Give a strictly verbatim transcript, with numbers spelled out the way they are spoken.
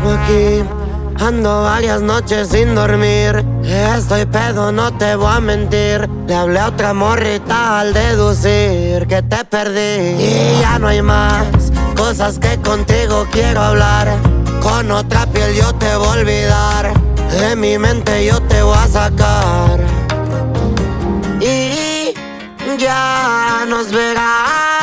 sigo aquí. Ando varias noches sin dormir. Estoy pedo, no te voy a mentir. Le hablé a otra morrita al deducir que te perdí. Y ya no hay más cosas que contigo quiero hablar. Con otra piel yo te voy a olvidar. De mi mente yo te voy a sacar. Y ya nos verás